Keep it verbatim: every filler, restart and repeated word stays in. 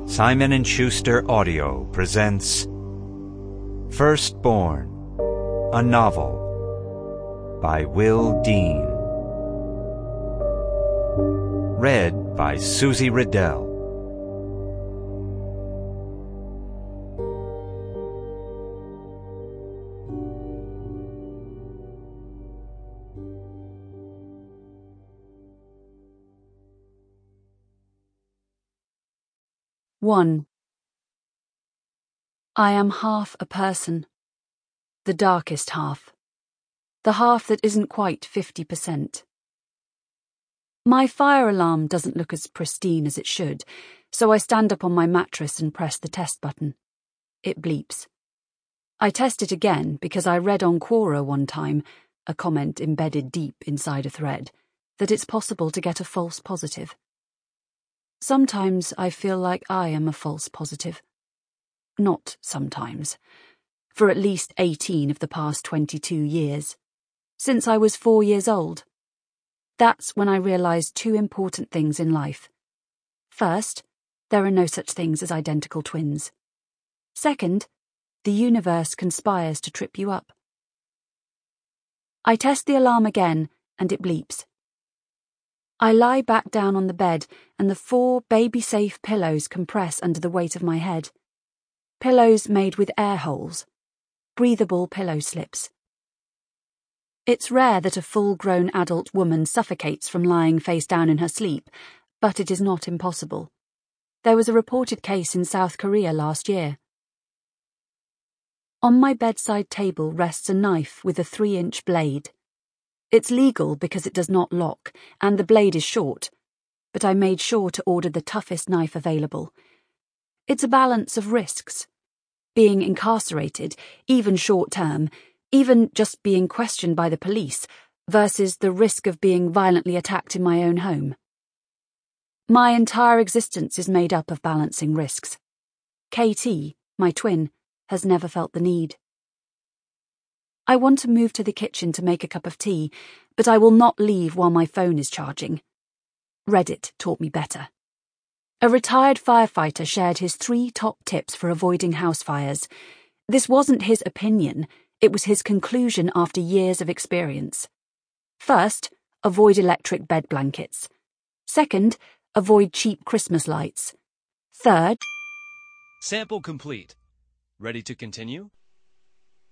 Simon and Schuster Audio presents Firstborn, a novel by Will Dean. Read by Susie Riddell. one. I am half a person. The darkest half. The half that isn't quite fifty percent. My fire alarm doesn't look as pristine as it should, so I stand up on my mattress and press the test button. It bleeps. I test it again because I read on Quora one time, a comment embedded deep inside a thread, that it's possible to get a false positive. Sometimes I feel like I am a false positive. Not sometimes. For at least eighteen of the past twenty-two years. Since I was four years old. That's when I realised two important things in life. First, there are no such things as identical twins. Second, the universe conspires to trip you up. I test the alarm again, and it bleeps. I lie back down on the bed, and the four baby-safe pillows compress under the weight of my head. Pillows made with air holes. Breathable pillow slips. It's rare that a full-grown adult woman suffocates from lying face down in her sleep, but it is not impossible. There was a reported case in South Korea last year. On my bedside table rests a knife with a three-inch blade. It's legal because it does not lock, and the blade is short, but I made sure to order the toughest knife available. It's a balance of risks. Being incarcerated, even short-term, even just being questioned by the police, versus the risk of being violently attacked in my own home. My entire existence is made up of balancing risks. Katie, my twin, has never felt the need. I want to move to the kitchen to make a cup of tea, but I will not leave while my phone is charging. Reddit taught me better. A retired firefighter shared his three top tips for avoiding house fires. This wasn't his opinion, it was his conclusion after years of experience. First, avoid electric bed blankets. Second, avoid cheap Christmas lights. Third... Sample complete. Ready to continue?